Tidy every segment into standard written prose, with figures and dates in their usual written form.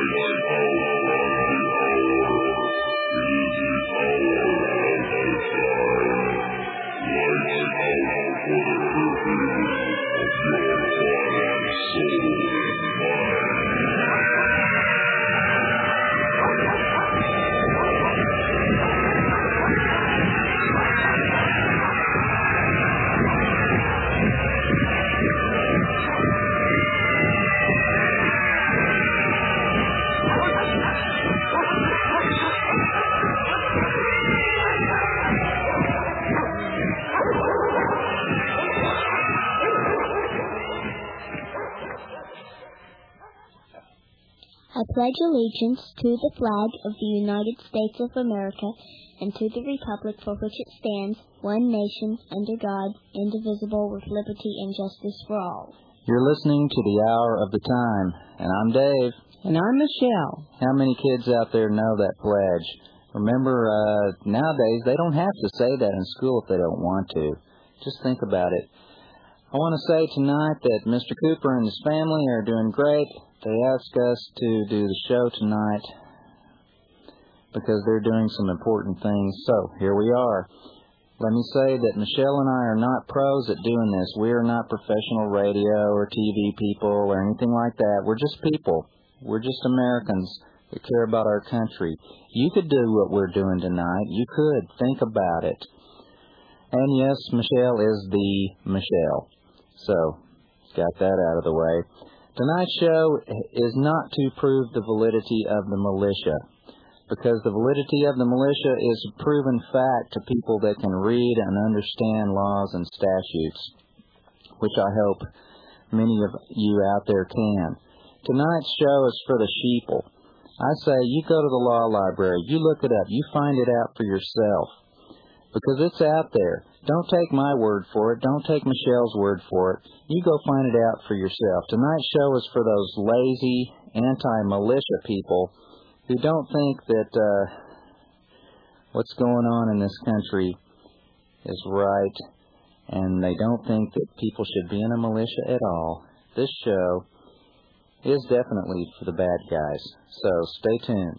I pledge allegiance to the flag of the United States of America and to the republic for which it stands, one nation, under God, indivisible, with liberty and justice for all. You're listening to The Hour of the Time, and I'm Dave. And I'm Michelle. How many kids out there know that pledge? Remember, nowadays, they don't have to say that in school if they don't want to. Just think about it. I want to say tonight that Mr. Cooper and his family are doing great. They asked us to do the show tonight because they're doing some important things. So, here we are. Let me say that Michelle and I are not pros at doing this. We are not professional radio or TV people or anything like that. We're just people. We're just Americans that care about our country. You could do what we're doing tonight. You could. Think about it. And yes, Michelle is the Michelle. So, got that out of the way. Tonight's show is not to prove the validity of the militia, because the validity of the militia is a proven fact to people that can read and understand laws and statutes, which I hope many of you out there can. Tonight's show is for the sheeple. I say you go to the law library, you look it up, you find it out for yourself, because it's out there. Don't take my word for it. Don't take Michelle's word for it. You go find it out for yourself. Tonight's show is for those lazy, anti-militia people who don't think that what's going on in this country is right, and they don't think that people should be in a militia at all. This show is definitely for the bad guys, so stay tuned.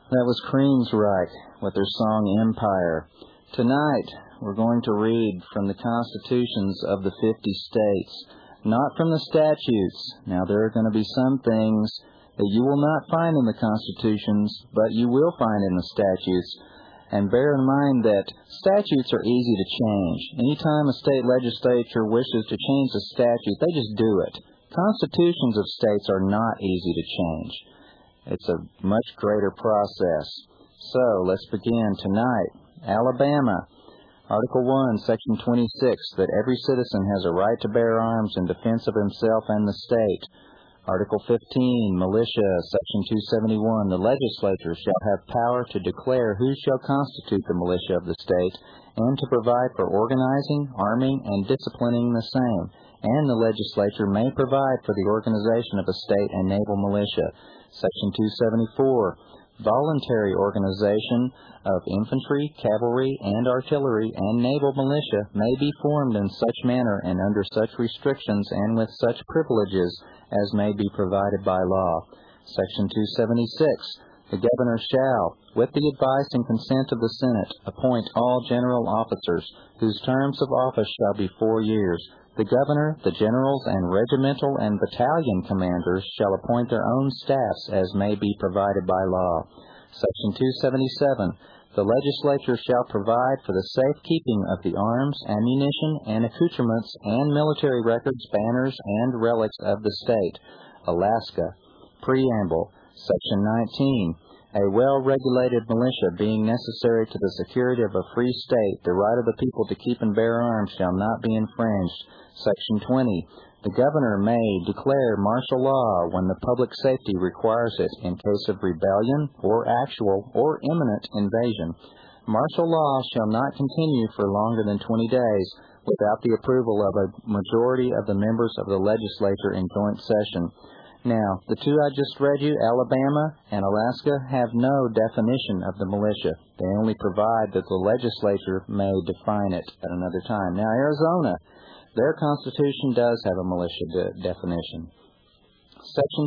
That was Creamsryche with their song Empire. Tonight, we're going to read from the constitutions of the 50 states, not from the statutes. Now, there are going to be some things that you will not find in the constitutions, but you will find in the statutes. And bear in mind that statutes are easy to change. Anytime a state legislature wishes to change a statute, they just do it. Constitutions of states are not easy to change. It's a much greater process. So, let's begin tonight. Alabama, Article 1, Section 26, that every citizen has a right to bear arms in defense of himself and the state. Article 15, Militia, Section 271, the legislature shall have power to declare who shall constitute the militia of the state, and to provide for organizing, arming, and disciplining the same. And the legislature may provide for the organization of a state and naval militia. Section 274, voluntary organization of infantry, cavalry, and artillery, and naval militia may be formed in such manner and under such restrictions and with such privileges as may be provided by law. Section 276, the governor shall, with the advice and consent of the Senate, appoint all general officers, whose terms of office shall be 4 years. The governor, the generals, and regimental and battalion commanders shall appoint their own staffs as may be provided by law. Section 277. The legislature shall provide for the safekeeping of the arms, ammunition, and accoutrements, and military records, banners, and relics of the state. Alaska. Preamble. Section 19. A well-regulated militia being necessary to the security of a free state, the right of the people to keep and bear arms shall not be infringed. Section 20. The governor may declare martial law when the public safety requires it in case of rebellion or actual or imminent invasion. Martial law shall not continue for longer than 20 days without the approval of a majority of the members of the legislature in joint session. Now, the two I just read you, Alabama and Alaska, have no definition of the militia. They only provide that the legislature may define it at another time. Now, Arizona, their constitution does have a militia definition. Section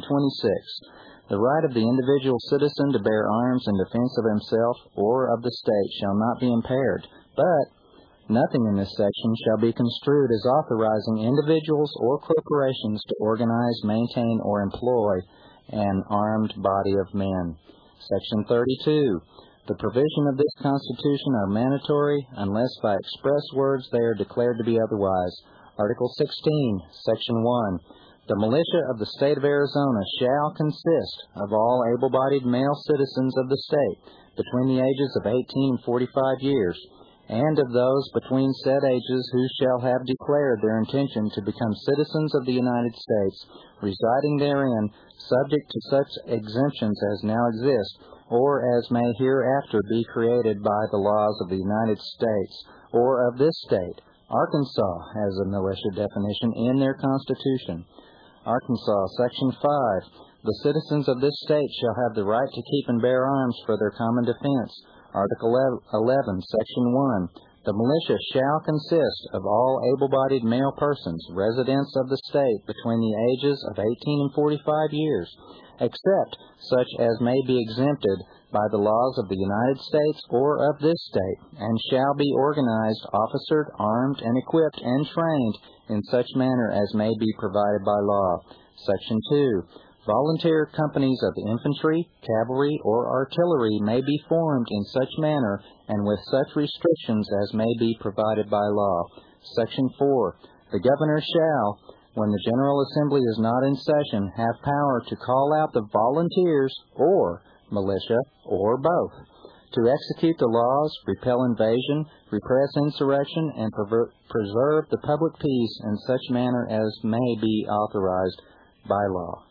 26. The right of the individual citizen to bear arms in defense of himself or of the state shall not be impaired, but nothing in this section shall be construed as authorizing individuals or corporations to organize, maintain, or employ an armed body of men. Section 32. The provision of this Constitution are mandatory unless by express words they are declared to be otherwise. Article 16, Section 1. The militia of the state of Arizona shall consist of all able-bodied male citizens of the state between the ages of 18 and 45 years, and of those between said ages who shall have declared their intention to become citizens of the United States, residing therein, subject to such exemptions as now exist, or as may hereafter be created by the laws of the United States, or of this state. Arkansas has a militia definition in their Constitution. Arkansas, Section 5. The citizens of this state shall have the right to keep and bear arms for their common defense. Article 11, Section 1. The militia shall consist of all able-bodied male persons, residents of the state between the ages of 18 and 45 years, except such as may be exempted by the laws of the United States or of this state, and shall be organized, officered, armed, and equipped, and trained in such manner as may be provided by law. Section 2. Volunteer companies of infantry, cavalry, or artillery may be formed in such manner and with such restrictions as may be provided by law. Section 4. The governor shall, when the General Assembly is not in session, have power to call out the volunteers or militia, or both, to execute the laws, repel invasion, repress insurrection, and preserve the public peace in such manner as may be authorized by law.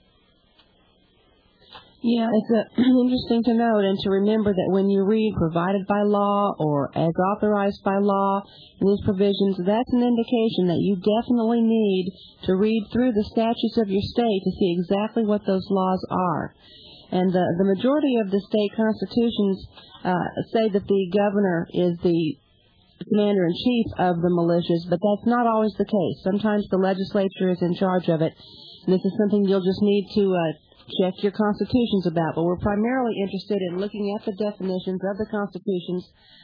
Yeah, it's interesting to note and to remember that when you read provided by law or as authorized by law in these provisions, that's an indication that you definitely need to read through the statutes of your state to see exactly what those laws are. And the majority of the state constitutions say that the governor is the commander-in-chief of the militias, but that's not always the case. Sometimes the legislature is in charge of it. And this is something you'll just need to check your constitutions about. But we're primarily interested in looking at the definitions of the constitutions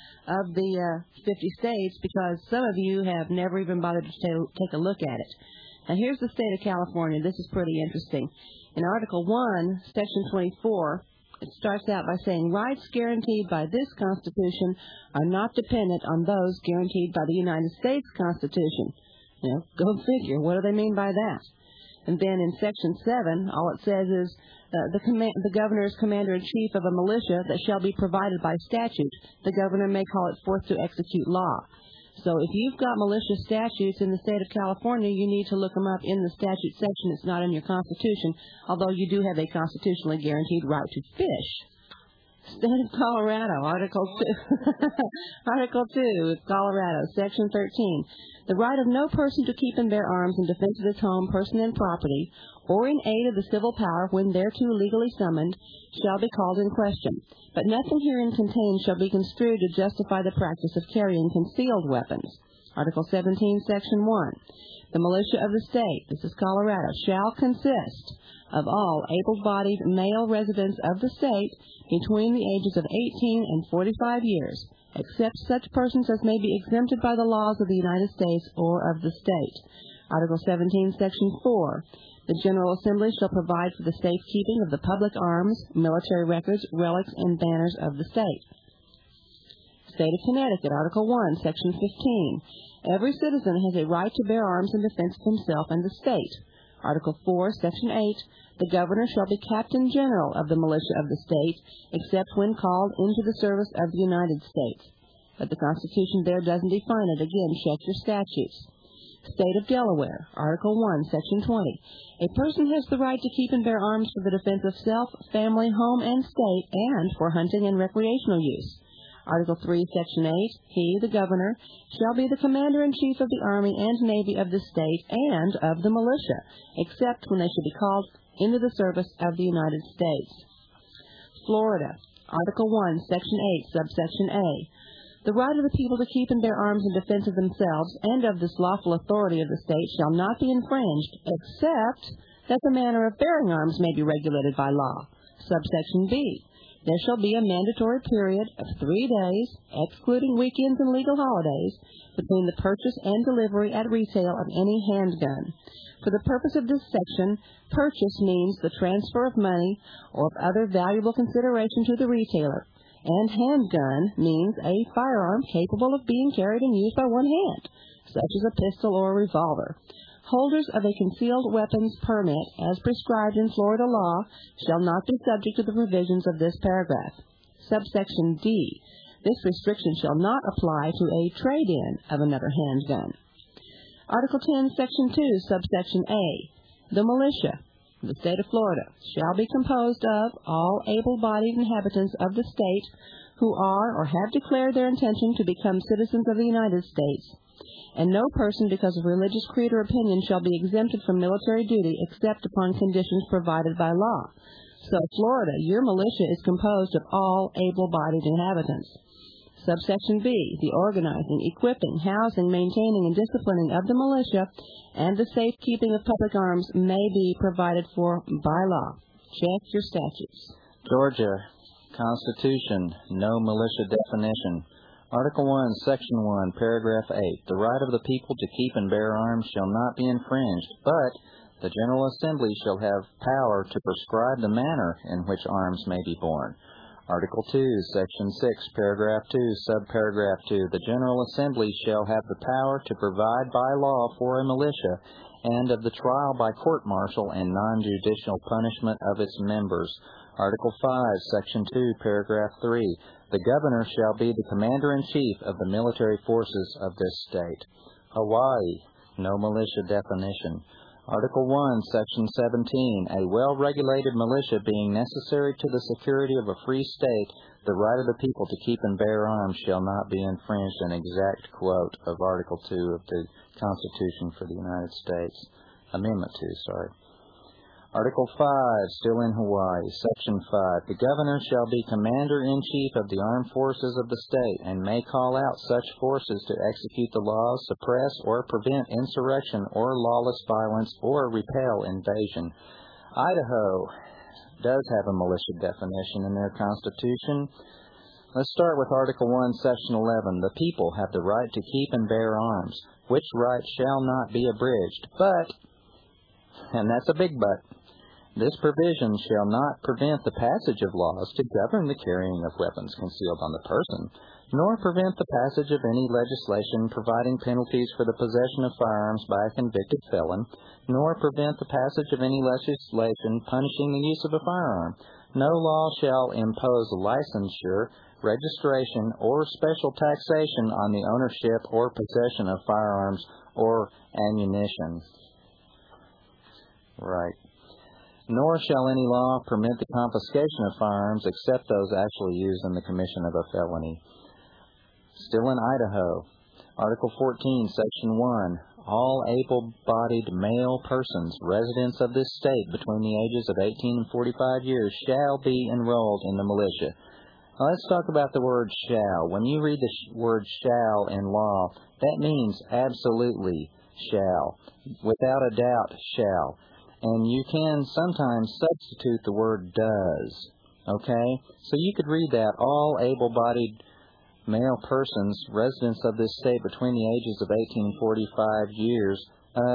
of the 50 states because some of you have never even bothered to take a look at it. Now, here's the state of California. This is pretty interesting. In Article 1, Section 24, it starts out by saying, rights guaranteed by this Constitution are not dependent on those guaranteed by the United States Constitution. Go figure. What do they mean by that? And then in Section 7, all it says is, the governor is commander-in-chief of a militia that shall be provided by statute. The governor may call it forth to execute law. So if you've got militia statutes in the state of California, you need to look them up in the statute section. It's not in your Constitution, although you do have a constitutionally guaranteed right to fish. State of Colorado, Article 2. Article 2 of Colorado, Section 13. The right of no person to keep and bear arms in defense of his home, person, and property, or in aid of the civil power when thereto legally summoned, shall be called in question. But nothing herein contained shall be construed to justify the practice of carrying concealed weapons. Article 17, Section 1. The militia of the state, this is Colorado, shall consist of all able-bodied male residents of the state between the ages of 18 and 45 years, except such persons as may be exempted by the laws of the United States or of the state. Article 17, Section 4. The General Assembly shall provide for the safekeeping of the public arms, military records, relics, and banners of the state. State of Connecticut, Article 1, Section 15. Every citizen has a right to bear arms in defense of himself and the state. Article 4, Section 8. The governor shall be captain general of the militia of the state, except when called into the service of the United States. But the Constitution there doesn't define it. Again, check your statutes. State of Delaware, Article 1, Section 20. A person has the right to keep and bear arms for the defense of self, family, home, and state, and for hunting and recreational use. Article 3, Section 8. He, the governor, shall be the commander-in-chief of the Army and Navy of the state and of the militia, except when they should be called into the service of the United States. Florida, Article 1, Section 8, Subsection A. The right of the people to keep and bear arms in defense of themselves and of this lawful authority of the state shall not be infringed, except that the manner of bearing arms may be regulated by law. Subsection B. There shall be a mandatory period of 3 days, excluding weekends and legal holidays, between the purchase and delivery at retail of any handgun. For the purpose of this section, purchase means the transfer of money or of other valuable consideration to the retailer, and handgun means a firearm capable of being carried and used by one hand, such as a pistol or a revolver. Holders of a concealed weapons permit, as prescribed in Florida law, shall not be subject to the provisions of this paragraph. Subsection D. This restriction shall not apply to a trade-in of another handgun. Article 10, Section 2, Subsection A. The militia, the state of Florida, shall be composed of all able-bodied inhabitants of the state who are or have declared their intention to become citizens of the United States, and no person because of religious creed or opinion shall be exempted from military duty except upon conditions provided by law. So, Florida, your militia is composed of all able-bodied inhabitants. Subsection B, the organizing, equipping, housing, maintaining, and disciplining of the militia and the safekeeping of public arms may be provided for by law. Check your statutes. Georgia, Constitution, no militia definition. Article 1, Section 1, Paragraph 8. The right of the people to keep and bear arms shall not be infringed, but the General Assembly shall have power to prescribe the manner in which arms may be borne. Article 2, Section 6, Paragraph 2, Subparagraph 2. The General Assembly shall have the power to provide by law for a militia and of the trial by court-martial and non-judicial punishment of its members. Article 5, Section 2, Paragraph 3. The governor shall be the commander-in-chief of the military forces of this state. Hawaii, no militia definition. Article 1, Section 17. A well-regulated militia being necessary to the security of a free state, the right of the people to keep and bear arms shall not be infringed. An exact quote of Article 2 of the Constitution for the United States. Amendment 2, sorry. Article 5, still in Hawaii, Section 5. The governor shall be commander-in-chief of the armed forces of the state and may call out such forces to execute the laws, suppress or prevent insurrection or lawless violence or repel invasion. Idaho, does have a militia definition in their Constitution. Let's start with Article 1, Section 11. The people have the right to keep and bear arms, which right shall not be abridged, but, and that's a big but, this provision shall not prevent the passage of laws to govern the carrying of weapons concealed on the person, nor prevent the passage of any legislation providing penalties for the possession of firearms by a convicted felon, nor prevent the passage of any legislation punishing the use of a firearm. No law shall impose licensure, registration, or special taxation on the ownership or possession of firearms or ammunition. Right. Nor shall any law permit the confiscation of firearms except those actually used in the commission of a felony. Still in Idaho, Article 14, Section 1, all able-bodied male persons, residents of this state between the ages of 18 and 45 years, shall be enrolled in the militia. Now let's talk about the word shall. When you read the word shall in law, that means absolutely shall, without a doubt shall. And you can sometimes substitute the word does, okay? So you could read that, all able-bodied male persons, residents of this state between the ages of 18 and 45 years,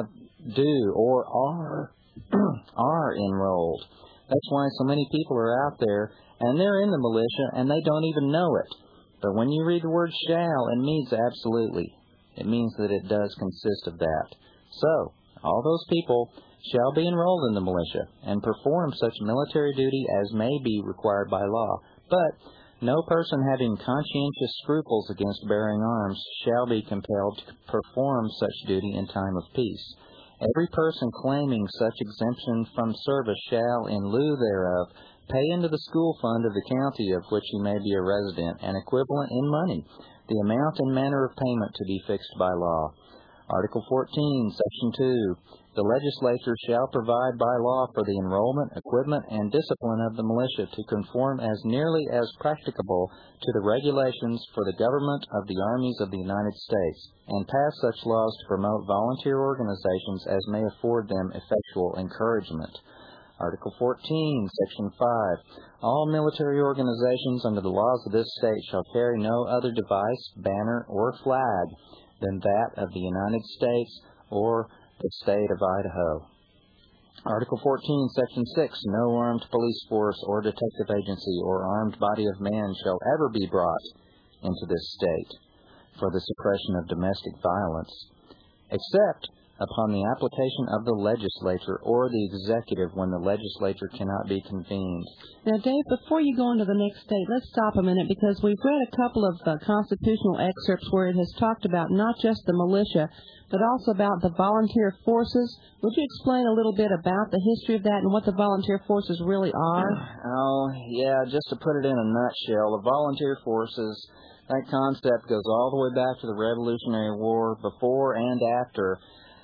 do or are enrolled. That's why so many people are out there, and they're in the militia, and they don't even know it. But when you read the word shall, it means absolutely. It means that it does consist of that. So, all those people shall be enrolled in the militia and perform such military duty as may be required by law. But no person having conscientious scruples against bearing arms shall be compelled to perform such duty in time of peace. Every person claiming such exemption from service shall, in lieu thereof, pay into the school fund of the county of which he may be a resident, an equivalent in money, the amount and manner of payment to be fixed by law. Article 14, Section 2. The legislature shall provide by law for the enrollment, equipment, and discipline of the militia to conform as nearly as practicable to the regulations for the government of the armies of the United States, and pass such laws to promote volunteer organizations as may afford them effectual encouragement. Article 14, Section 5. All military organizations under the laws of this state shall carry no other device, banner, or flag than that of the United States or the state of Idaho. Article 14, Section 6. No armed police force or detective agency or armed body of man shall ever be brought into this state for the suppression of domestic violence, except upon the application of the legislature or the executive when the legislature cannot be convened. Now, Dave, before you go into the next state, let's stop a minute because we've read a couple of constitutional excerpts where it has talked about not just the militia, but also about the volunteer forces. Would you explain a little bit about the history of that and what the volunteer forces really are? Oh, yeah, just to put it in a nutshell, the volunteer forces, that concept goes all the way back to the Revolutionary War, before and after.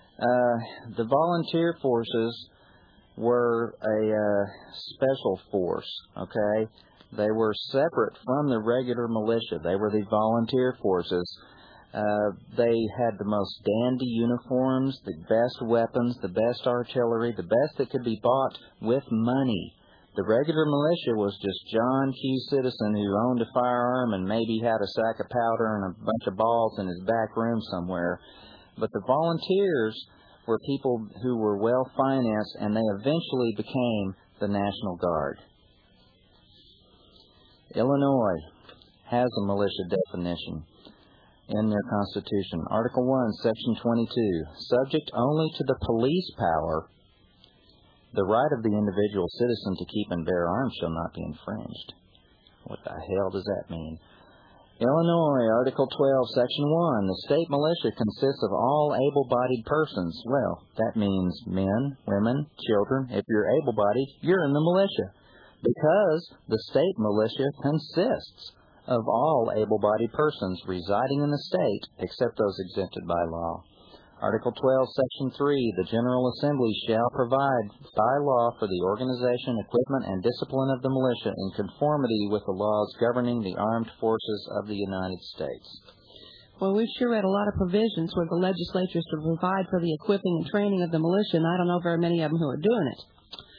The volunteer forces were a special force, okay? They were separate from the regular militia. They were the volunteer forces. They had the most dandy uniforms, the best weapons, the best artillery, the best that could be bought with money. The regular militia was just John Q. Citizen who owned a firearm and maybe had a sack of powder and a bunch of balls in his back room somewhere. But the volunteers were people who were well-financed, and they eventually became the National Guard. Illinois has a militia definition in their Constitution. Article 1, Section 22. Subject only to the police power, the right of the individual citizen to keep and bear arms shall not be infringed. What the hell does that mean? Illinois, Article 12, Section 1. The state militia consists of all able-bodied persons. Well, that means men, women, children. If you're able-bodied, you're in the militia, because the state militia consists of all able-bodied persons residing in the state, except those exempted by law. Article 12, Section 3. The General Assembly shall provide by law for the organization, equipment, and discipline of the militia in conformity with the laws governing the armed forces of the United States. Well, we've sure read a lot of provisions where the legislature is to provide for the equipping and training of the militia, and I don't know very many of them who are doing it.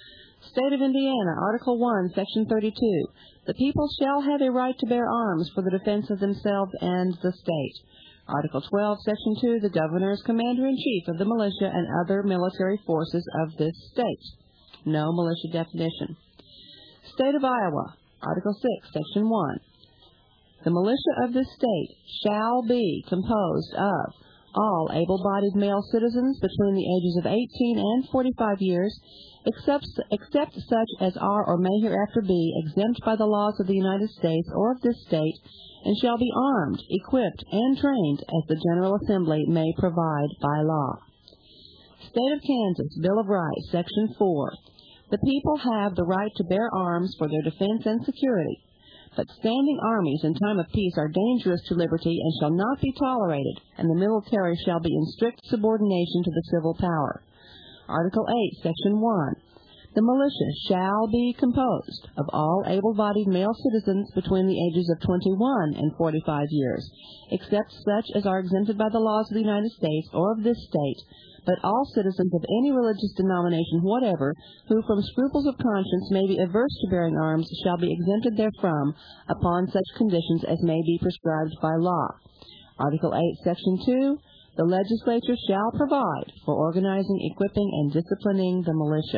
State of Indiana, Article 1, Section 32. The people shall have a right to bear arms for the defense of themselves and the state. Article 12, Section 2. The governor is commander-in-chief of the militia and other military forces of this state. No militia definition. State of Iowa, Article 6, Section 1. The militia of this state shall be composed of all able-bodied male citizens between the ages of 18 and 45 years, except such as are or may hereafter be exempt by the laws of the United States or of this state, and shall be armed, equipped, and trained as the General Assembly may provide by law. State of Kansas, Bill of Rights, Section 4. The people have the right to bear arms for their defense and security, but standing armies in time of peace are dangerous to liberty and shall not be tolerated, and the military shall be in strict subordination to the civil power. Article 8, Section 1. The militia shall be composed of all able-bodied male citizens between the ages of 21 and 45 years, except such as are exempted by the laws of the United States or of this state, but all citizens of any religious denomination whatever, who from scruples of conscience may be averse to bearing arms, shall be exempted therefrom upon such conditions as may be prescribed by law. Article 8, Section 2. The legislature shall provide for organizing, equipping, and disciplining the militia.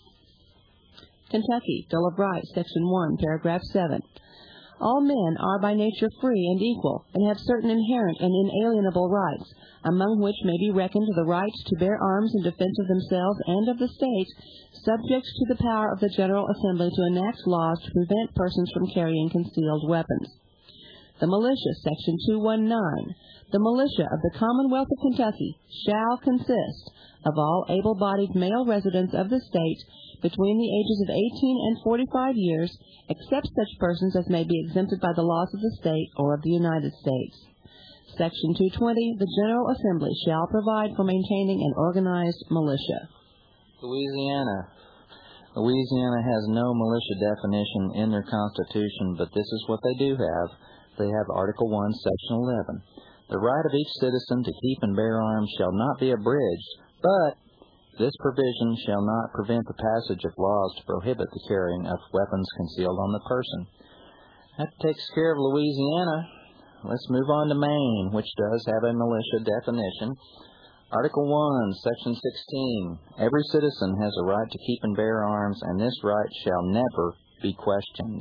Kentucky, Bill of Rights, Section 1, Paragraph 7. All men are by nature free and equal, and have certain inherent and inalienable rights, among which may be reckoned the right to bear arms in defense of themselves and of the state, subject to the power of the General Assembly to enact laws to prevent persons from carrying concealed weapons. The militia, Section 219. The militia of the Commonwealth of Kentucky shall consist of all able-bodied male residents of the state between the ages of 18 and 45 years, except such persons as may be exempted by the laws of the state or of the United States. Section 220. The General Assembly shall provide for maintaining an organized militia. Louisiana. Louisiana has no militia definition in their Constitution, but this is what they do have. They have Article 1, Section 11. The right of each citizen to keep and bear arms shall not be abridged, but this provision shall not prevent the passage of laws to prohibit the carrying of weapons concealed on the person. That takes care of Louisiana. Let's move on to Maine, which does have a militia definition. Article 1, Section 16. Every citizen has a right to keep and bear arms, and this right shall never be questioned.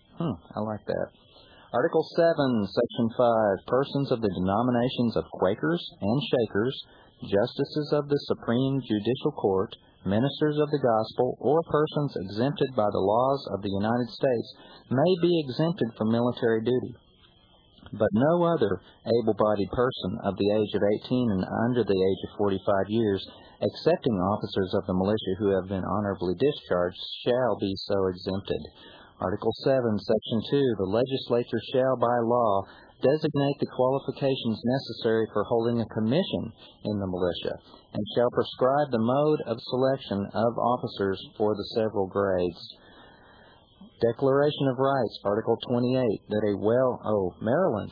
I like that. Article 7, Section 5. Persons of the denominations of Quakers and Shakers, justices of the Supreme Judicial Court, ministers of the gospel, or persons exempted by the laws of the United States may be exempted from military duty. But no other able-bodied person of the age of 18 and under the age of 45 years, excepting officers of the militia who have been honorably discharged, shall be so exempted. Article 7, Section 2. The legislature shall, by law, designate the qualifications necessary for holding a commission in the militia, and shall prescribe the mode of selection of officers for the several grades. Declaration of Rights, Article 28, Maryland.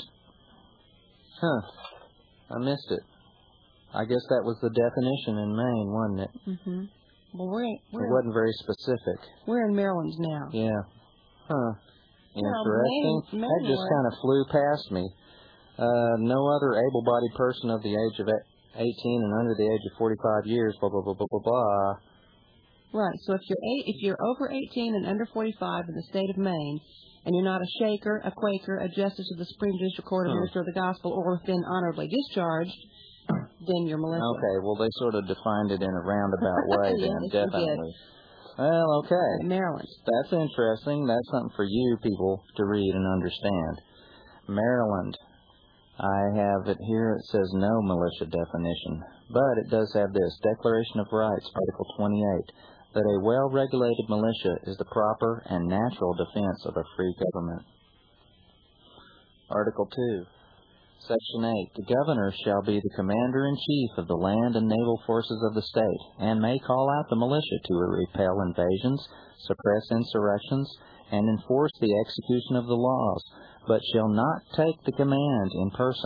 I missed it. I guess that was the definition in Maine, wasn't it? Mm-hmm. Well, it wasn't very specific. We're in Maryland now. Yeah. Interesting. That just kind of flew past me. No other able-bodied person of the age of 18 and under the age of 45 years, blah, blah, blah, blah, blah, blah. Right, so if you're over 18 and under 45 in the state of Maine, and you're not a Shaker, a Quaker, a Justice of the Supreme Judicial Court, a minister of the gospel, or have been honorably discharged, then you're militia. Okay, well, they sort of defined it in a roundabout way then, yes, definitely. Well, okay. Maryland. That's interesting. That's something for you people to read and understand. Maryland. I have it here. It says no militia definition. But it does have this. Declaration of Rights, Article 28. That a well-regulated militia is the proper and natural defense of a free government. Article 2. Section 8. The governor shall be the commander-in-chief of the land and naval forces of the state, and may call out the militia to repel invasions, suppress insurrections, and enforce the execution of the laws, but shall not take the command in person,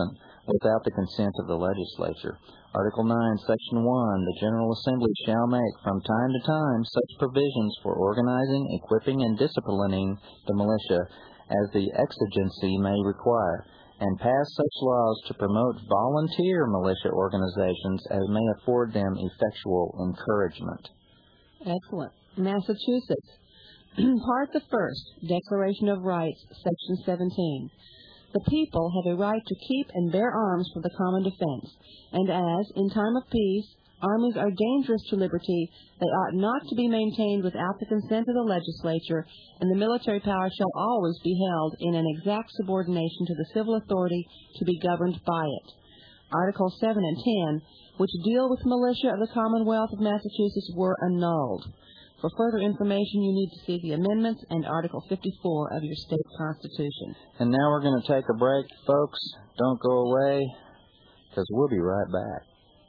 without the consent of the legislature. Article 9, Section 1, the General Assembly shall make from time to time such provisions for organizing, equipping, and disciplining the militia as the exigency may require, and pass such laws to promote volunteer militia organizations as may afford them effectual encouragement. Excellent. Massachusetts. Part the First, Declaration of Rights, Section 17. The people have a right to keep and bear arms for the common defense, and as, in time of peace, armies are dangerous to liberty, they ought not to be maintained without the consent of the legislature, and the military power shall always be held in an exact subordination to the civil authority to be governed by it. Articles 7 and 10, which deal with militia of the Commonwealth of Massachusetts, were annulled. For further information, you need to see the amendments and Article 54 of your state constitution. And now we're going to take a break, folks. Don't go away, because we'll be right back.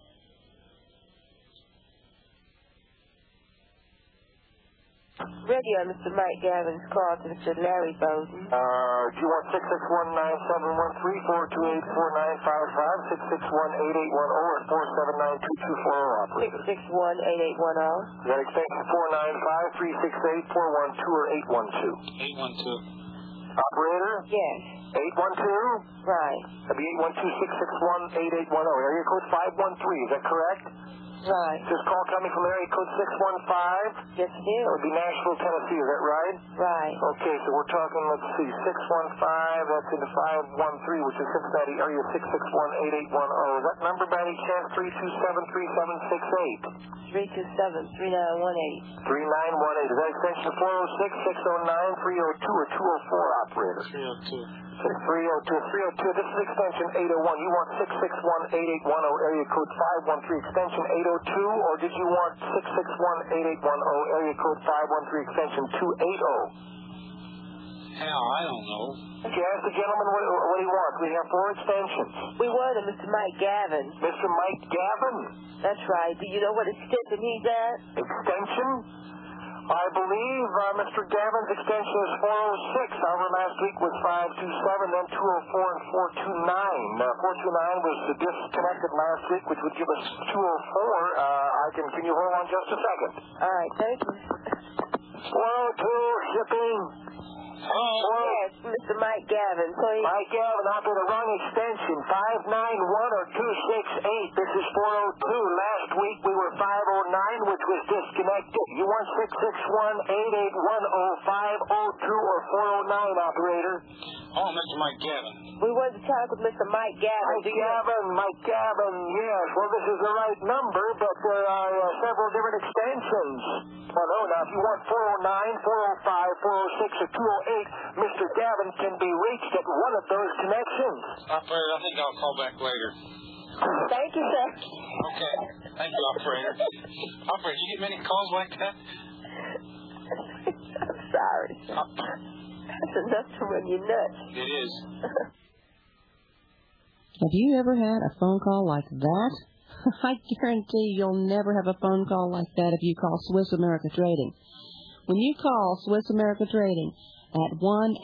Radio, Mr. Mike Gavin's call to Mr. Larry Bowden. Do you want 661-9713, 428-4955, 661-8810, or 479-2240, operator? 661-8810. Is that extension 495, 368, 412, or 812? 812. Operator? Yes. 812? Right. That'd be 812-661-8810. Area code 513, is that correct? Right. Is this call coming from area code 615? Yes, it That is. would be Nashville, Tennessee, is that right? Right. Okay, so we're talking, let's see, 615, that's into 513, which is Cincinnati area 661-8810. Is that number by any chance 327-3768? 327-3918. 3918. Is that extension 406, 609, 302, or 204, operator? 302. 302. This is extension 801. You want 661-8810, area code 513, extension 802, or did you want 661-8810, area code 513, extension 280? Hell, I don't know. Did you ask the gentleman what he wants? We have 4 extensions. We wanted Mr. Mike Gavin. Mr. Mike Gavin? That's right. Do you know what extension he's at? Extension? I believe Mr. Gavin's extension is 406. However, last week was 527, then 204 and 429. 429 was disconnected last week, which would give us 204. Can you hold on just a second? All right, thank you. 402 shipping. Yes, Mr. Mike Gavin, please. Mike Gavin, I'm for the wrong extension. 591 or 268. This is 402. Last week we were 509, which was disconnected. You want 661-8810, 502, or 409, operator? Oh, Mr. Mike Gavin. We wanted to talk with Mr. Mike Gavin. Mike Gavin, yes. Well, this is the right number, but there are several different extensions. Well, no, now, if you want 409, 405, 406, or 208, Mr. Gavin can be reached at one of those connections. Operator, I think I'll call back later. Thank you, sir. Okay. Thank you, operator. Operator, you get many calls like that? I'm sorry. That's enough to run you nuts. It is. Have you ever had a phone call like that? I guarantee you'll never have a phone call like that if you call Swiss America Trading. When you call Swiss America Trading at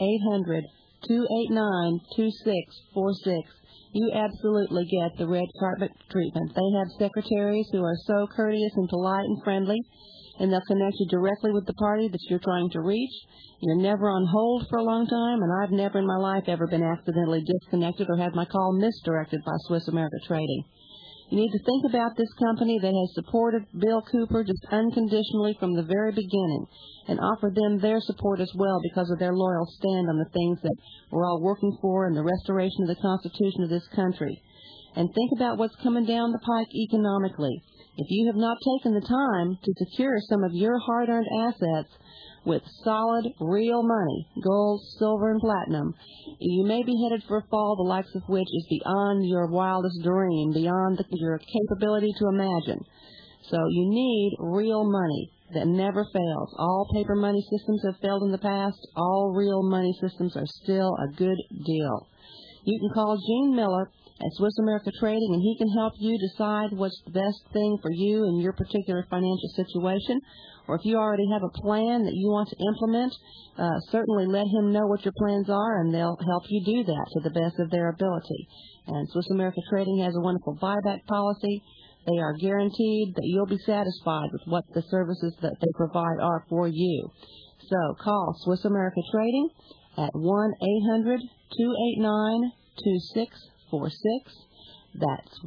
1-800-289-2646, you absolutely get the red carpet treatment. They have secretaries who are so courteous and polite and friendly, and they'll connect you directly with the party that you're trying to reach. You're never on hold for a long time, and I've never in my life ever been accidentally disconnected or had my call misdirected by Swiss America Trading. You need to think about this company that has supported Bill Cooper just unconditionally from the very beginning, and offer them their support as well because of their loyal stand on the things that we're all working for and the restoration of the Constitution of this country. And think about what's coming down the pike economically. If you have not taken the time to secure some of your hard-earned assets with solid, real money, gold, silver, and platinum, you may be headed for a fall the likes of which is beyond your wildest dream, beyond your capability to imagine. So you need real money that never fails. All paper money systems have failed in the past. All real money systems are still a good deal. You can call Gene Miller at Swiss America Trading, and he can help you decide what's the best thing for you in your particular financial situation. Or if you already have a plan that you want to implement, certainly let him know what your plans are, and they'll help you do that to the best of their ability. And Swiss America Trading has a wonderful buyback policy. They are guaranteed that you'll be satisfied with what the services that they provide are for you. So call Swiss America Trading at 1-800-289-2646. That's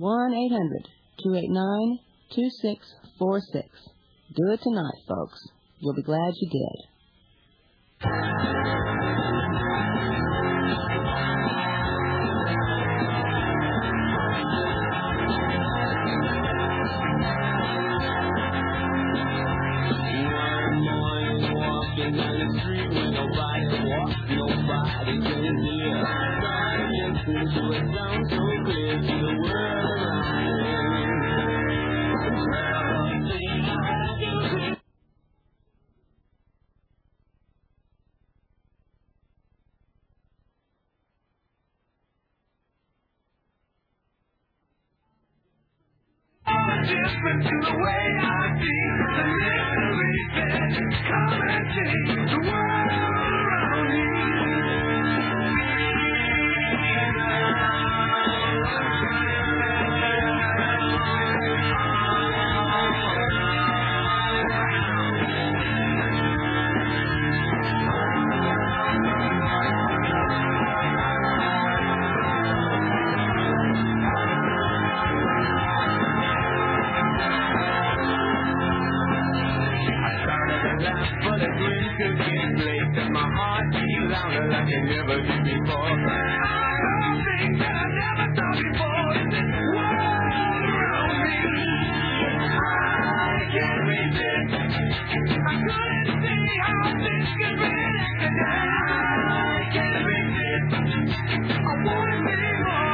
1-800-289-2646. Do it tonight, folks. You'll be glad you did. Walking down the street when nobody walks, nobody can hear. Trying to listen to it sound so clear to the world around me. Different to the way I see the mystery can come and change the world around me. But a grin could get late, and my heart beats louder like it never did before. I know things that I never saw before in this world around me. I can't resist. I couldn't see how this could really end. I can't resist. I wanna be more.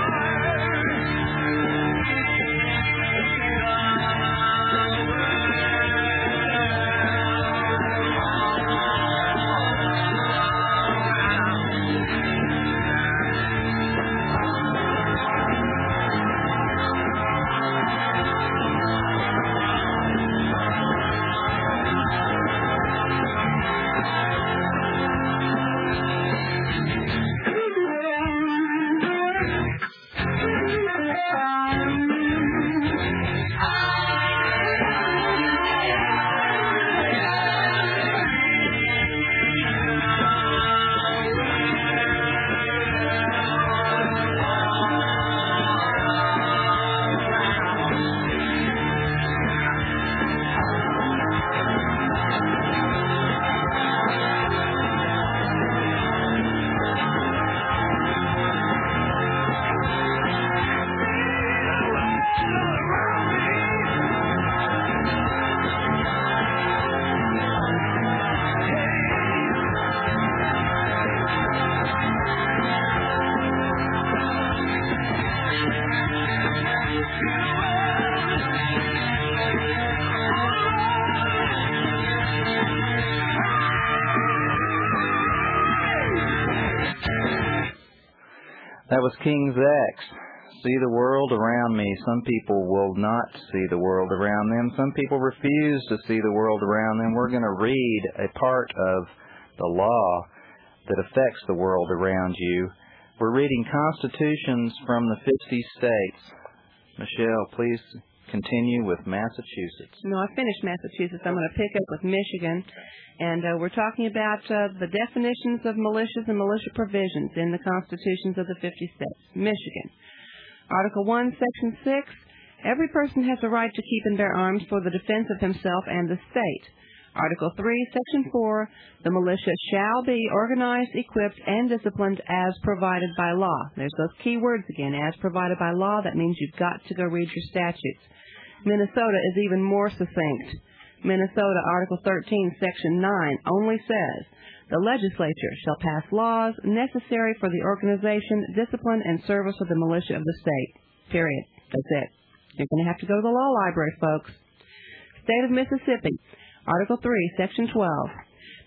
That was King's X. See the world around me. Some people will not see the world around them. Some people refuse to see the world around them. We're going to read a part of the law that affects the world around you. We're reading constitutions from the 50 states. Michelle, please continue with Massachusetts. No, I finished Massachusetts. I'm going to pick up with Michigan. And we're talking about the definitions of militias and militia provisions in the constitutions of the 50 states. Michigan. Article 1, Section 6. Every person has the right to keep and bear arms for the defense of himself and the state. Article 3, Section 4. The militia shall be organized, equipped, and disciplined as provided by law. There's those key words again. As provided by law, that means you've got to go read your statutes. Minnesota is even more succinct. Minnesota, Article 13, Section 9, only says, the legislature shall pass laws necessary for the organization, discipline, and service of the militia of the state. Period. That's it. You're going to have to go to the law library, folks. State of Mississippi, Article 3, Section 12.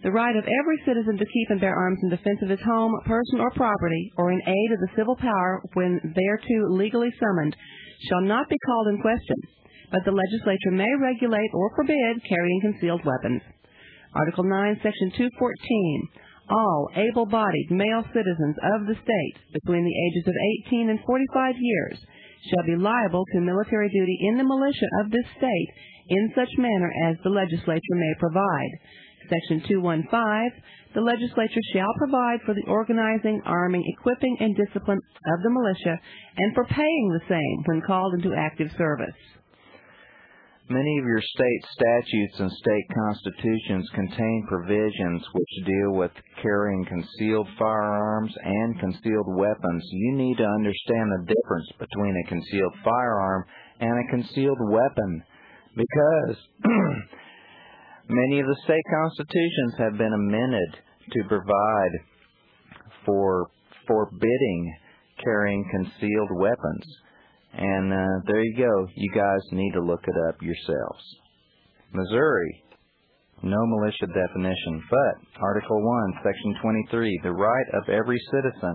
The right of every citizen to keep and bear arms in defense of his home, person, or property, or in aid of the civil power when thereto legally summoned, shall not be called in question, but the legislature may regulate or forbid carrying concealed weapons. Article 9, Section 214. All able-bodied male citizens of the state between the ages of 18 and 45 years shall be liable to military duty in the militia of this state in such manner as the legislature may provide. Section 215, the legislature shall provide for the organizing, arming, equipping, and discipline of the militia and for paying the same when called into active service. Many of your state statutes and state constitutions contain provisions which deal with carrying concealed firearms and concealed weapons. You need to understand the difference between a concealed firearm and a concealed weapon, because many of the state constitutions have been amended to provide for forbidding carrying concealed weapons. And there you go. You guys need to look it up yourselves. Missouri, no militia definition, but Article 1, Section 23, the right of every citizen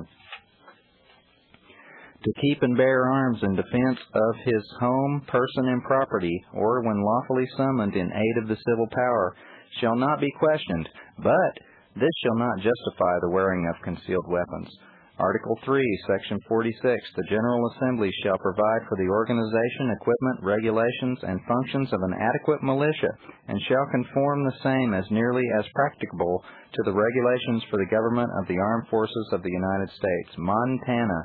to keep and bear arms in defense of his home, person, and property, or when lawfully summoned in aid of the civil power, shall not be questioned, but this shall not justify the wearing of concealed weapons. Article 3, Section 46, the General Assembly shall provide for the organization, equipment, regulations, and functions of an adequate militia, and shall conform the same as nearly as practicable to the regulations for the government of the armed forces of the United States. Montana,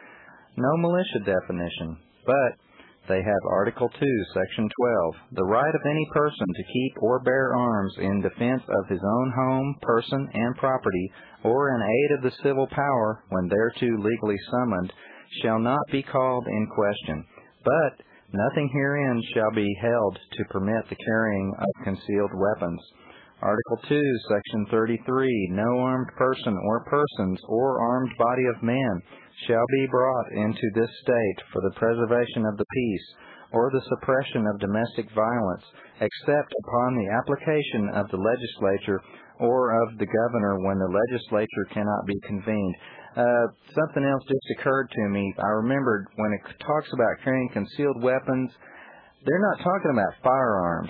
no militia definition, but they have Article 2, Section 12, the right of any person to keep or bear arms in defense of his own home, person, and property, or in aid of the civil power when thereto legally summoned, shall not be called in question, but nothing herein shall be held to permit the carrying of concealed weapons. Article 2, Section 33, no armed person or persons or armed body of man shall be brought into this state for the preservation of the peace or the suppression of domestic violence, except upon the application of the legislature or of the governor when the legislature cannot be convened. Something else just occurred to me. I remembered when it talks about carrying concealed weapons, they're not talking about firearms.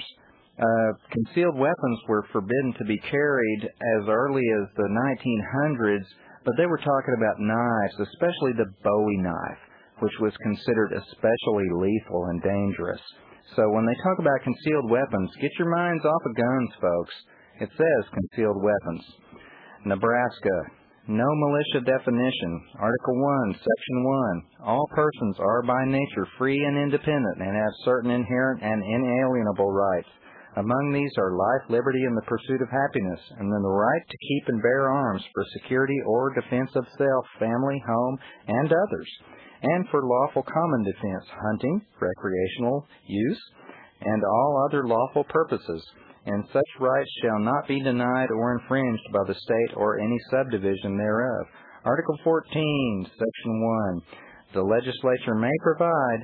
Concealed weapons were forbidden to be carried as early as the 1900s, but they were talking about knives, especially the Bowie knife, which was considered especially lethal and dangerous. So when they talk about concealed weapons, get your minds off of guns, folks. It says concealed weapons. Nebraska, no militia definition. Article 1, Section 1. All persons are by nature free and independent and have certain inherent and inalienable rights. Among these are life, liberty, and the pursuit of happiness, and then the right to keep and bear arms for security or defense of self, family, home, and others, and for lawful common defense, hunting, recreational use, and all other lawful purposes. And such rights shall not be denied or infringed by the state or any subdivision thereof. Article 14, Section 1. The legislature may provide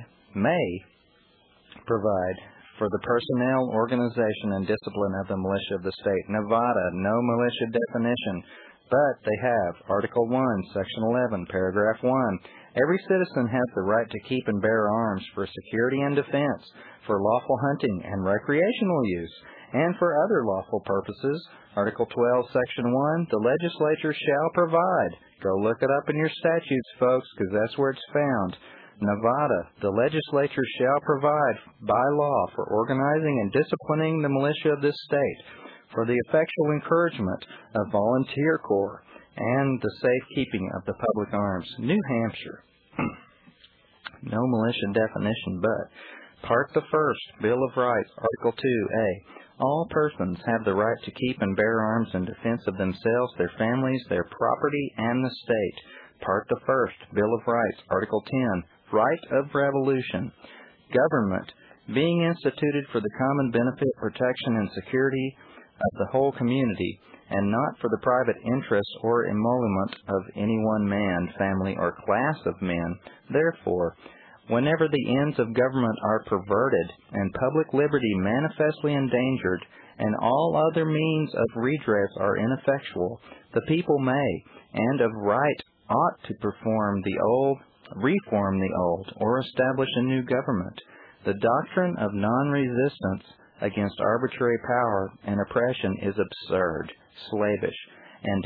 for the personnel, organization, and discipline of the militia of the state. Nevada, no militia definition, but they have Article 1, Section 11, Paragraph 1. Every citizen has the right to keep and bear arms for security and defense, for lawful hunting and recreational use, and for other lawful purposes. Article 12, Section 1, the legislature shall provide. Go look it up in your statutes, folks, because that's where it's found. Nevada, the legislature shall provide by law for organizing and disciplining the militia of this state, for the effectual encouragement of volunteer corps, and the safekeeping of the public arms. New Hampshire, no militia definition, but Part the First, Bill of Rights, Article 2A. All persons have the right to keep and bear arms in defense of themselves, their families, their property, and the state. Part the First, Bill of Rights, Article 10. Right of revolution. Government, being instituted for the common benefit, protection, and security of the whole community, and not for the private interest or emolument of any one man, family, or class of men. Therefore, Whenever the ends of government are perverted and public liberty manifestly endangered and all other means of redress are ineffectual, the people may, and of right ought to reform the old, or establish a new government. The doctrine of non-resistance against arbitrary power and oppression is absurd, slavish, and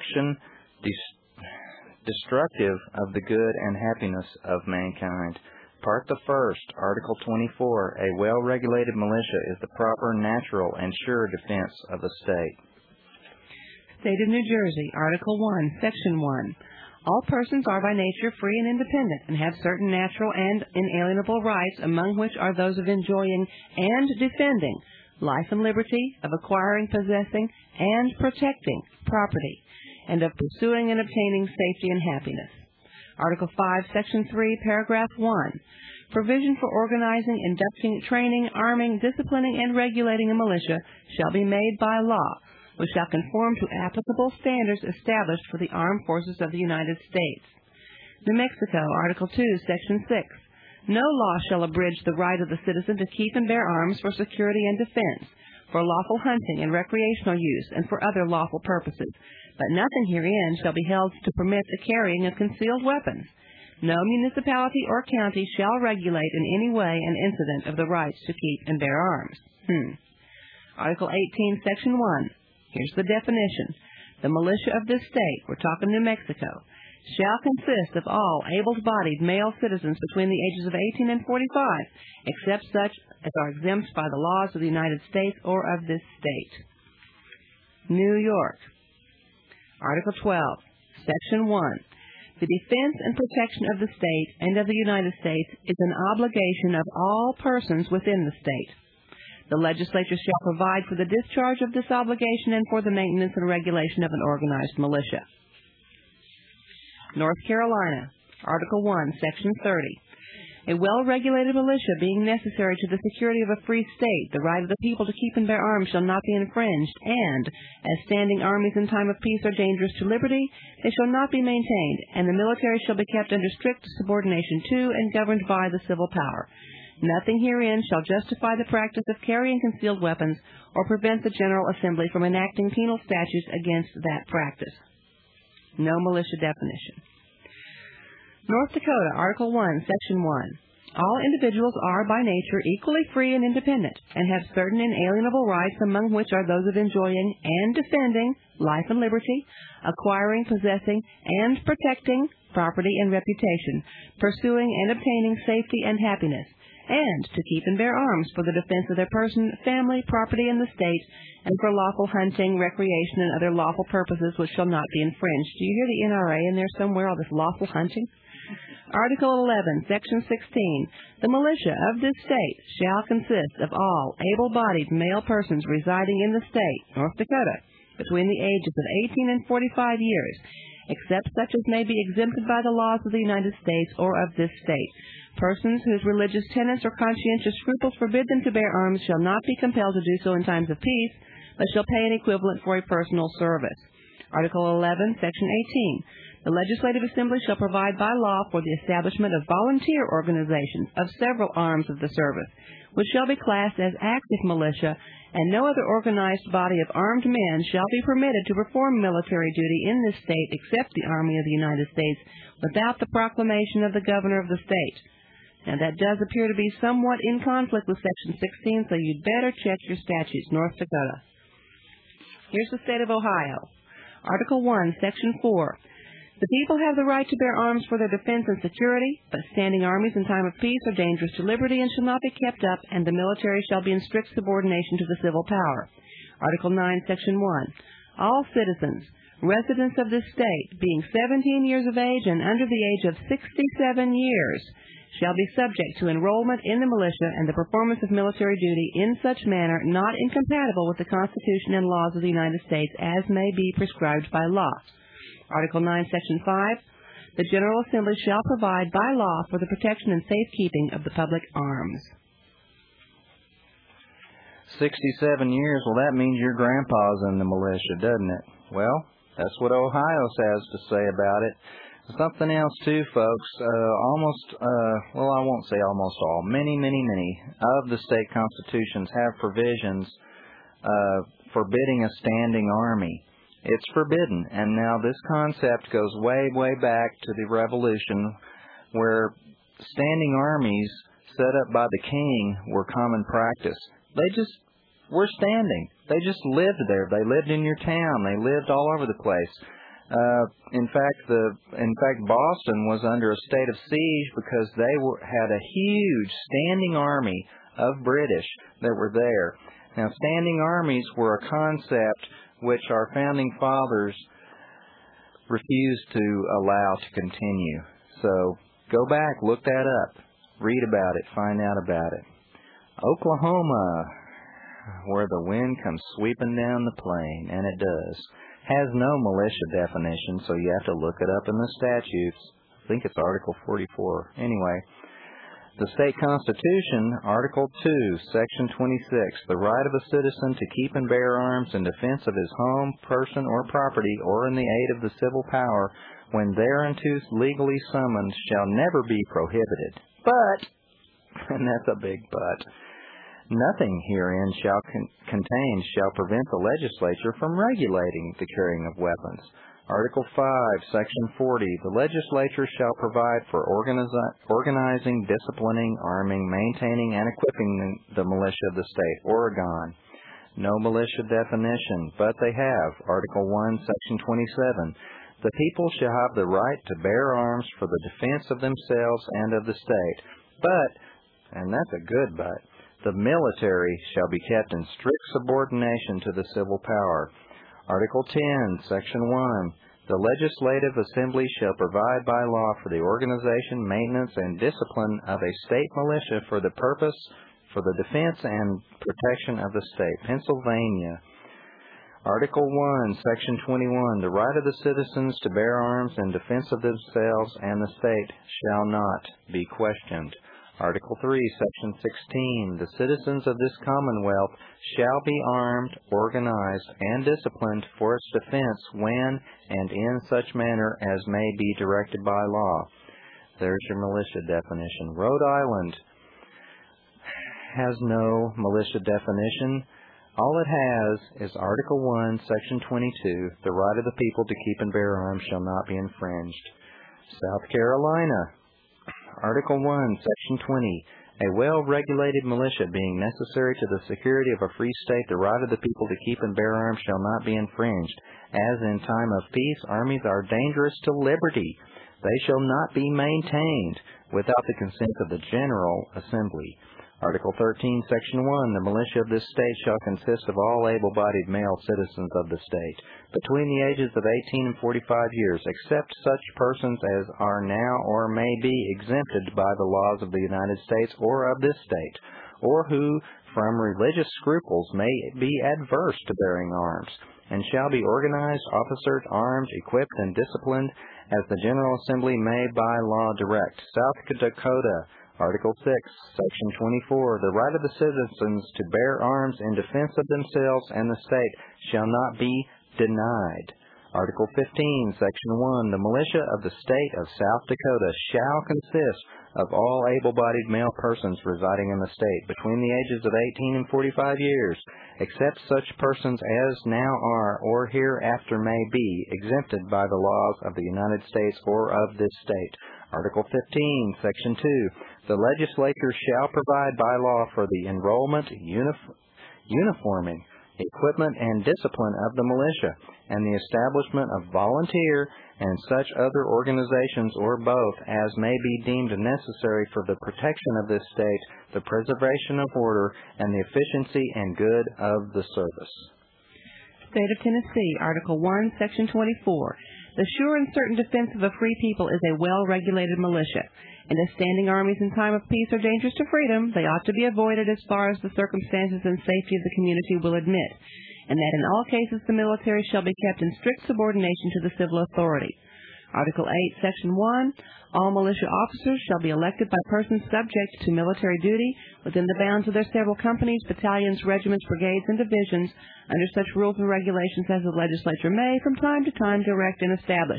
destructive of the good and happiness of mankind. Part the First, Article 24, a well-regulated militia is the proper, natural, and sure defense of the state. State of New Jersey, Article 1, Section 1. All persons are by nature free and independent and have certain natural and inalienable rights, among which are those of enjoying and defending life and liberty, of acquiring, possessing, and protecting property, and of pursuing and obtaining safety and happiness. Article 5, Section 3, Paragraph 1. Provision for organizing, inducting, training, arming, disciplining, and regulating a militia shall be made by law, which shall conform to applicable standards established for the armed forces of the United States. New Mexico, Article 2, Section 6. No law shall abridge the right of the citizen to keep and bear arms for security and defense, for lawful hunting and recreational use, and for other lawful purposes. But nothing herein shall be held to permit the carrying of concealed weapons. No municipality or county shall regulate in any way an incident of the rights to keep and bear arms. Article 18, Section 1. Here's the definition. The militia of this state, we're talking New Mexico, shall consist of all able-bodied male citizens between the ages of 18 and 45, except such as are exempt by the laws of the United States or of this state. New York. Article 12, Section 1. The defense and protection of the state and of the United States is an obligation of all persons within the state. The legislature shall provide for the discharge of this obligation and for the maintenance and regulation of an organized militia. North Carolina, Article 1, Section 30. A well-regulated militia being necessary to the security of a free state, the right of the people to keep and bear arms shall not be infringed, and, as standing armies in time of peace are dangerous to liberty, they shall not be maintained, and the military shall be kept under strict subordination to and governed by the civil power. Nothing herein shall justify the practice of carrying concealed weapons or prevent the General Assembly from enacting penal statutes against that practice. No militia definition. North Dakota, Article 1, Section 1. All individuals are by nature equally free and independent and have certain inalienable rights, among which are those of enjoying and defending life and liberty, acquiring, possessing, and protecting property and reputation, pursuing and obtaining safety and happiness, and to keep and bear arms for the defense of their person, family, property, and the state, and for lawful hunting, recreation, and other lawful purposes which shall not be infringed. Do you hear the NRA in there somewhere, all this lawful hunting? Article 11, Section 16. The militia of this state shall consist of all able-bodied male persons residing in the state, North Dakota, between the ages of 18 and 45 years, except such as may be exempted by the laws of the United States or of this state. Persons whose religious tenets or conscientious scruples forbid them to bear arms shall not be compelled to do so in times of peace, but shall pay an equivalent for a personal service. Article 11, Section 18. The Legislative Assembly shall provide by law for the establishment of volunteer organizations of several arms of the service, which shall be classed as active militia, and no other organized body of armed men shall be permitted to perform military duty in this state except the Army of the United States, without the proclamation of the governor of the state. Now, that does appear to be somewhat in conflict with Section 16, so you'd better check your statutes, North Dakota. Here's the state of Ohio. Article 1, Section 4. The people have the right to bear arms for their defense and security, but standing armies in time of peace are dangerous to liberty and shall not be kept up, and the military shall be in strict subordination to the civil power. Article 9, Section 1. All citizens, residents of this state, being 17 years of age and under the age of 67 years, shall be subject to enrollment in the militia and the performance of military duty in such manner not incompatible with the Constitution and laws of the United States as may be prescribed by law. Article 9, Section 5. The General Assembly shall provide by law for the protection and safekeeping of the public arms. 67 years, well, that means your grandpa's in the militia, doesn't it? Well, that's what Ohio has to say about it. Something else, too, folks. I won't say almost all. Many of the state constitutions have provisions forbidding a standing army. It's forbidden. And now this concept goes way, way back to the Revolution, where standing armies set up by the king were common practice. They just were standing. They just lived there. They lived in your town. They lived all over the place. In fact, Boston was under a state of siege because they had a huge standing army of British that were there. Now, standing armies were a concept which our founding fathers refused to allow to continue. So go back, look that up, read about it, find out about it. Oklahoma, where the wind comes sweeping down the plain, and it does, has no militia definition, so you have to look it up in the statutes. I think it's Article 44. Anyway, the state constitution, Article 2, Section 26, the right of a citizen to keep and bear arms in defense of his home, person, or property, or in the aid of the civil power, when thereunto legally summoned, shall never be prohibited. But, and that's a big but, nothing herein shall shall prevent the legislature from regulating the carrying of weapons. Article 5, Section 40, the legislature shall provide for organizing, disciplining, arming, maintaining, and equipping the militia of the state. Oregon, no militia definition, but they have. Article 1, Section 27, the people shall have the right to bear arms for the defense of themselves and of the state. But, and that's a good but, the military shall be kept in strict subordination to the civil power. Article 10, Section 1, the Legislative Assembly shall provide by law for the organization, maintenance, and discipline of a state militia for the purpose, for the defense and protection of the state. Pennsylvania. Article 1, Section 21, the right of the citizens to bear arms in defense of themselves and the state shall not be questioned. Article 3, Section 16, the citizens of this Commonwealth shall be armed, organized, and disciplined for its defense when and in such manner as may be directed by law. There's your militia definition. Rhode Island has no militia definition. All it has is Article 1, Section 22, the right of the people to keep and bear arms shall not be infringed. South Carolina, Article 1, Section 20, a well-regulated militia being necessary to the security of a free state, the right of the people to keep and bear arms shall not be infringed. As in time of peace, armies are dangerous to liberty. They shall not be maintained without the consent of the General Assembly. Article 13, Section 1, the militia of this state shall consist of all able-bodied male citizens of the state, between the ages of 18 and 45 years, except such persons as are now or may be exempted by the laws of the United States or of this state, or who, from religious scruples, may be adverse to bearing arms, and shall be organized, officered, armed, equipped, and disciplined as the General Assembly may by law direct. South Dakota, Article 6, Section 24, the right of the citizens to bear arms in defense of themselves and the state shall not be denied. Article 15, Section 1, the militia of the state of South Dakota shall consist of all able-bodied male persons residing in the state between the ages of 18 and 45 years, except such persons as now are or hereafter may be exempted by the laws of the United States or of this state. Article 15, Section 2, the legislature shall provide by law for the enrollment, uniforming, equipment, and discipline of the militia, and the establishment of volunteer and such other organizations or both as may be deemed necessary for the protection of this state, the preservation of order, and the efficiency and good of the service. State of Tennessee, Article 1, Section 24. The sure and certain defense of a free people is a well-regulated militia, and as standing armies in time of peace are dangerous to freedom, they ought to be avoided as far as the circumstances and safety of the community will admit, and that in all cases the military shall be kept in strict subordination to the civil authority. Article 8, Section 1, all militia officers shall be elected by persons subject to military duty within the bounds of their several companies, battalions, regiments, brigades, and divisions under such rules and regulations as the legislature may from time to time direct and establish.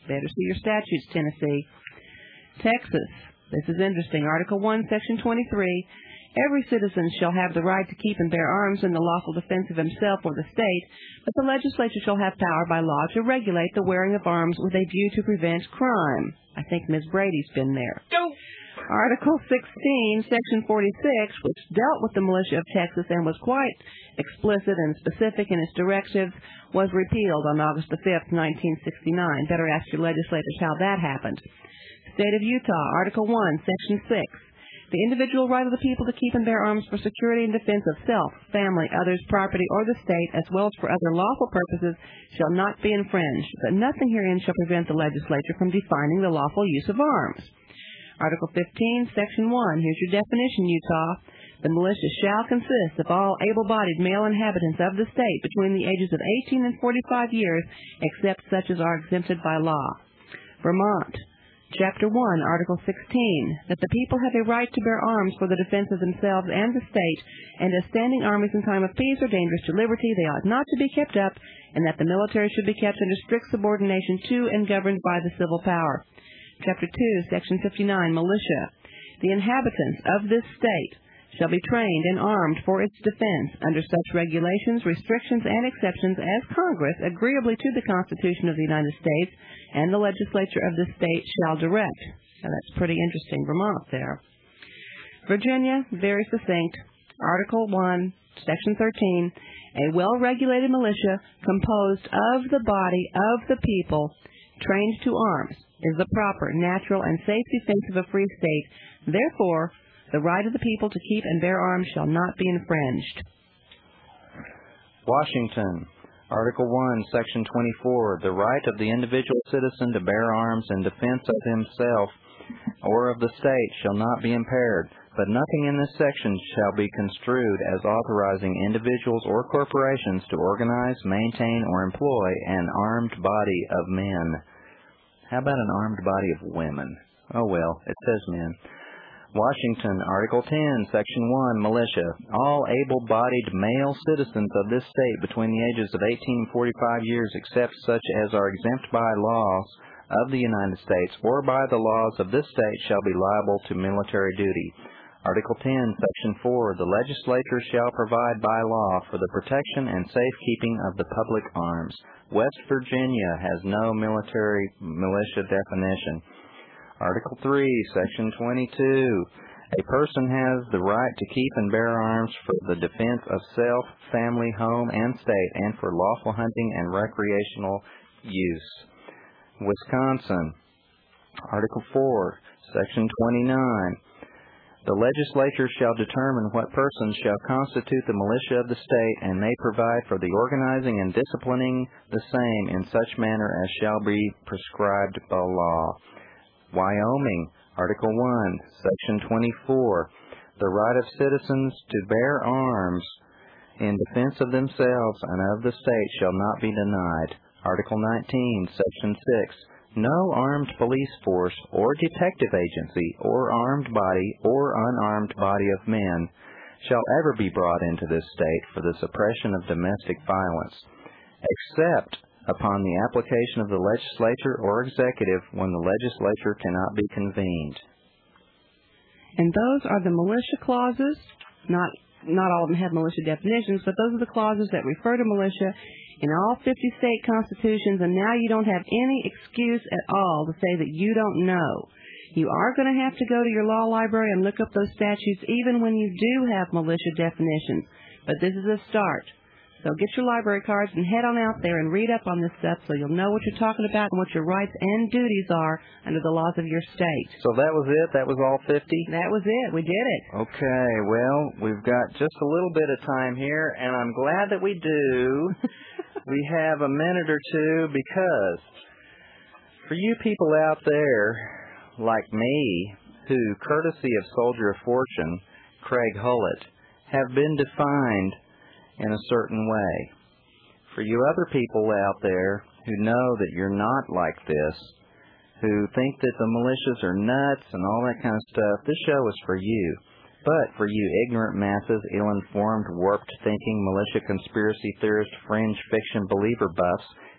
Better see your statutes, Tennessee. Texas. This is interesting. Article 1, Section 23. Every citizen shall have the right to keep and bear arms in the lawful defense of himself or the state, but the legislature shall have power by law to regulate the wearing of arms with a view to prevent crime. I think Ms. Brady's been there. Article 16, Section 46, which dealt with the militia of Texas and was quite explicit and specific in its directives, was repealed on August the 5th, 1969. Better ask your legislators how that happened. State of Utah, Article 1, Section 6. The individual right of the people to keep and bear arms for security and defense of self, family, others, property, or the state, as well as for other lawful purposes, shall not be infringed, but nothing herein shall prevent the legislature from defining the lawful use of arms. Article 15, Section 1. Here's your definition, Utah. The militia shall consist of all able-bodied male inhabitants of the state between the ages of 18 and 45 years, except such as are exempted by law. Vermont. Chapter 1, Article 16, that the people have a right to bear arms for the defense of themselves and the state, and as standing armies in time of peace or dangerous to liberty, they ought not to be kept up, and that the military should be kept under strict subordination to and governed by the civil power. Chapter 2, Section 59, Militia. The inhabitants of this state shall be trained and armed for its defense under such regulations, restrictions, and exceptions as Congress, agreeably to the Constitution of the United States, and the legislature of this state shall direct. Now, that's pretty interesting. Vermont there. Virginia, very succinct. Article 1, Section 13. A well-regulated militia composed of the body of the people trained to arms is the proper, natural, and safe defense of a free state. Therefore, the right of the people to keep and bear arms shall not be infringed. Washington. Article 1, Section 24. The right of the individual citizen to bear arms in defense of himself or of the state shall not be impaired, but nothing in this section shall be construed as authorizing individuals or corporations to organize, maintain, or employ an armed body of men. How about an armed body of women? Oh well, it says men. Washington, Article 10, Section 1, Militia. All able-bodied male citizens of this state between the ages of 18 and 45 years, except such as are exempt by laws of the United States or by the laws of this state, shall be liable to military duty. Article 10, Section 4, the legislature shall provide by law for the protection and safekeeping of the public arms. West Virginia has no militia definition. Article 3, Section 22. A person has the right to keep and bear arms for the defense of self, family, home, and state, and for lawful hunting and recreational use. Wisconsin. Article 4, Section 29. The legislature shall determine what persons shall constitute the militia of the state, and may provide for the organizing and disciplining the same in such manner as shall be prescribed by law. Wyoming, Article 1, Section 24. The right of citizens to bear arms in defense of themselves and of the state shall not be denied. Article 19, Section 6. No armed police force or detective agency or armed body or unarmed body of men shall ever be brought into this state for the suppression of domestic violence, except upon the application of the legislature or executive when the legislature cannot be convened. And those are the militia clauses. Not all of them have militia definitions, but those are the clauses that refer to militia in all 50 state constitutions, and now you don't have any excuse at all to say that you don't know. You are going to have to go to your law library and look up those statutes even when you do have militia definitions. But this is a start. So get your library cards and head on out there and read up on this stuff so you'll know what you're talking about and what your rights and duties are under the laws of your state. So that was it? That was all 50? That was it. We did it. Okay. Well, we've got just a little bit of time here, and I'm glad that we do. We have a minute or two because for you people out there like me who, courtesy of Soldier of Fortune, Craig Hullett, have been defined in a certain way. For you other people out there who know that you're not like this, who think that the militias are nuts and all that kind of stuff, this show is for you. But for you ignorant masses, ill-informed, warped-thinking, militia conspiracy theorist, fringe fiction believer buffs,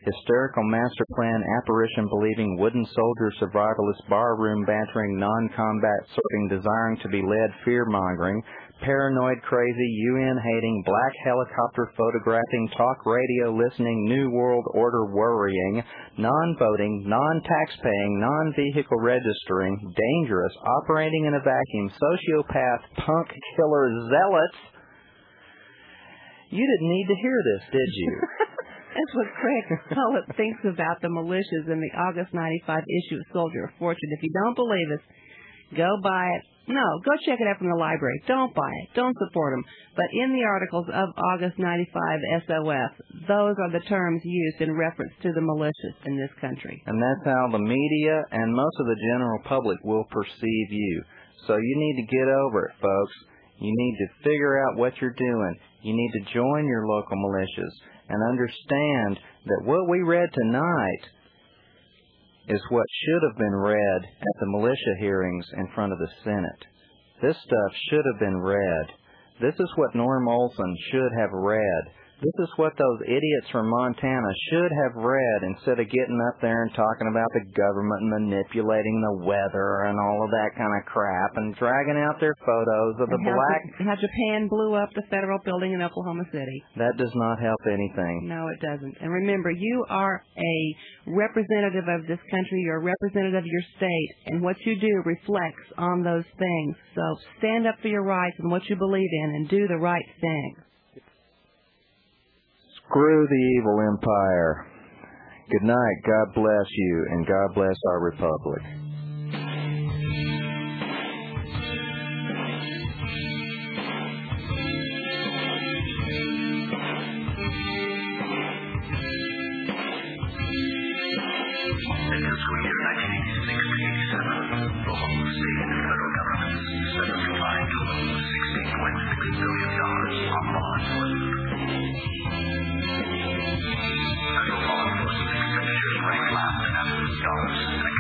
hysterical master plan, apparition-believing, wooden soldier, survivalist, barroom bantering, non-combat sorting, desiring to be led, fear-mongering, paranoid, crazy, UN-hating, black helicopter photographing, talk radio listening, New World Order worrying, non-voting, non-tax-paying, non-vehicle registering, dangerous, operating in a vacuum, sociopath, punk, killer, zealots. You didn't need to hear this, did you? That's what Craig Pollitt thinks about the militias in the August 95 issue of Soldier of Fortune. If you don't believe us, go buy it. No, go check it out from the library. Don't buy it. Don't support them. But in the articles of August 95 SOF, those are the terms used in reference to the militias in this country. And that's how the media and most of the general public will perceive you. So you need to get over it, folks. You need to figure out what you're doing. You need to join your local militias and understand that what we read tonight is what should have been read at the militia hearings in front of the Senate. This stuff should have been read. This is what Norm Olson should have read. This is what those idiots from Montana should have read instead of getting up there and talking about the government manipulating the weather and all of that kind of crap and dragging out their photos of the black... How Japan blew up the federal building in Oklahoma City. That does not help anything. No, it doesn't. And remember, you are a representative of this country. You're a representative of your state. And what you do reflects on those things. So stand up for your rights and what you believe in and do the right thing. Screw the evil empire. Good night. God bless you, and God bless our republic. In fiscal year 1986-87, the whole state and federal governments set aside $16.6 billion on law enforcement. Federal law enforcement expenditures rank last in absolute dollars